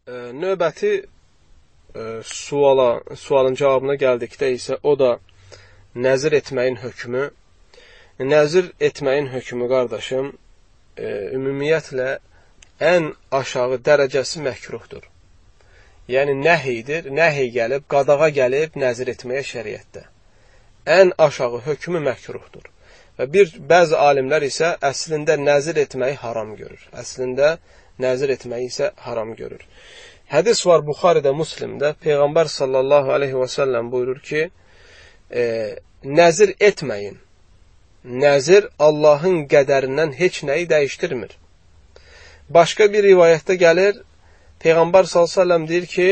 Növbəti sualın cavabına gəldikdə isə o da nəzir etməyin hökmü. Nəzir etməyin hökmü, qardaşım, ümumiyyətlə ən aşağı dərəcəsi məkruhdur. Yəni nəhidir, nəhi gəlib, qadağa gəlib nəzir etməyə şəriətdə. Ən aşağı hökmü məkruhdur. Və bəzi alimlər isə əslində nəzir etməyi haram görür. Əslində nəzir etməyi isə haram görür. Hədis var Buxaridə, Müslimdə. Peyğəmbər sallallahu aleyhi və səlləm buyurur ki, nəzir etməyin. Nəzir Allahın qədərindən heç nəyi dəyişdirmir. Başqa bir rivayətdə gəlir, Peyğəmbər sallallahu aleyhi və səlləm deyir ki,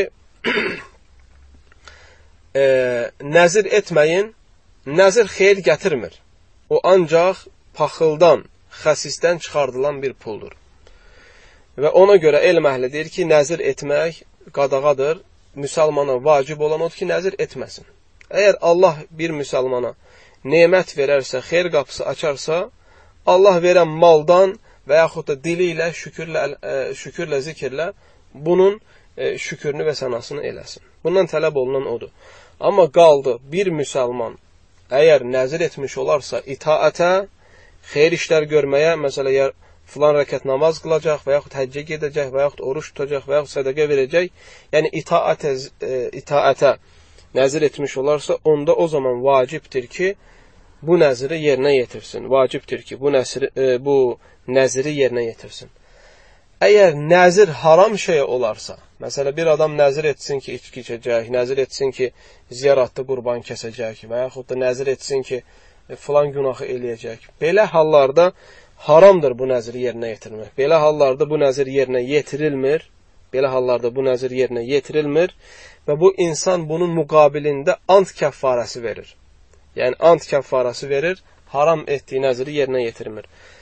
nəzir etməyin, nəzir xeyir gətirmir. O ancaq paxıldan, xəsisdən çıxardılan bir puldur. Və ona görə elm əhli deyir ki, nəzir etmək qadağadır. Müsəlmana vacib olan odur ki, nəzir etməsin. Əgər Allah bir müsəlmana nemət verərsə, xeyir qapısı açarsa, Allah verən maldan və yaxud da dili ilə, şükürlə, zikirlə bunun şükrünü və sənasını eləsin. Bundan tələb olunan odur. Amma qaldı bir müsəlman əgər nəzir etmiş olarsa itaətə, xeyir işlər görməyə, məsələn, filan rəkət namaz qılacaq və yaxud həccə gedəcək və yaxud oruç tutacaq və yaxud sədəqə verəcək, yəni itaətə nəzir etmiş olarsa, onda o zaman vacibdir ki, bu nəziri yerinə yetirsin. Vacibdir ki, bu nəziri yerinə yetirsin. Əgər nəzir haram şey olarsa, məsələn, bir adam nəzir etsin ki, içki içəcək, nəzir etsin ki, ziyaratda qurban kəsəcək və yaxud da nəzir etsin ki, filan günahı eləyəcək. Belə hallarda haramdır bu nəziri yerinə yetirmək. Belə hallarda bu nəzir yerinə yetirilmir. Belə hallarda bu nəzir yerinə yetirilmir və bu insan bunun müqabilində ant kəffarəsi verir. Yəni ant kəffarəsi verir, haram etdiyi nəziri yerinə yetirmir.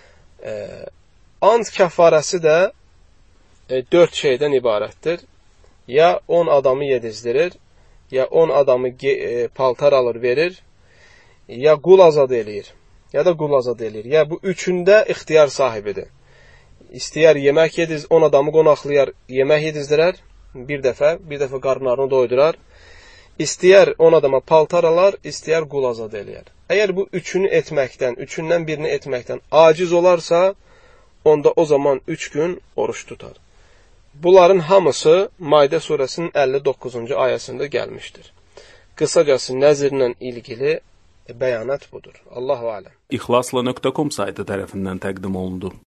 Ant kəffarəsi də 4 şeydən ibarətdir. Ya 10 adamı yedizdirir, ya 10 adamı paltar alır verir, ya qul azad eləyir, ya da qul azad eləyir. Ya bu üçündə ixtiyar sahibidir. İstəyər yemək 10 adamı qonaqlayar, yemək yedizdirər bir dəfə qarınlarını doydurar. İstəyər 10 adama paltar alar, istəyər qul azad eləyər. Əgər bu üçündən birini etməkdən aciz olarsa, onda o zaman 3 gün oruç tutar. Bunların hamısı Maidə surəsinin 59-cu ayəsində gəlmişdir. Qısacası nəzirlə ilgili bəyanat budur. Allahu aləm. İxlasla.com saytı tərəfindən təqdim olundu.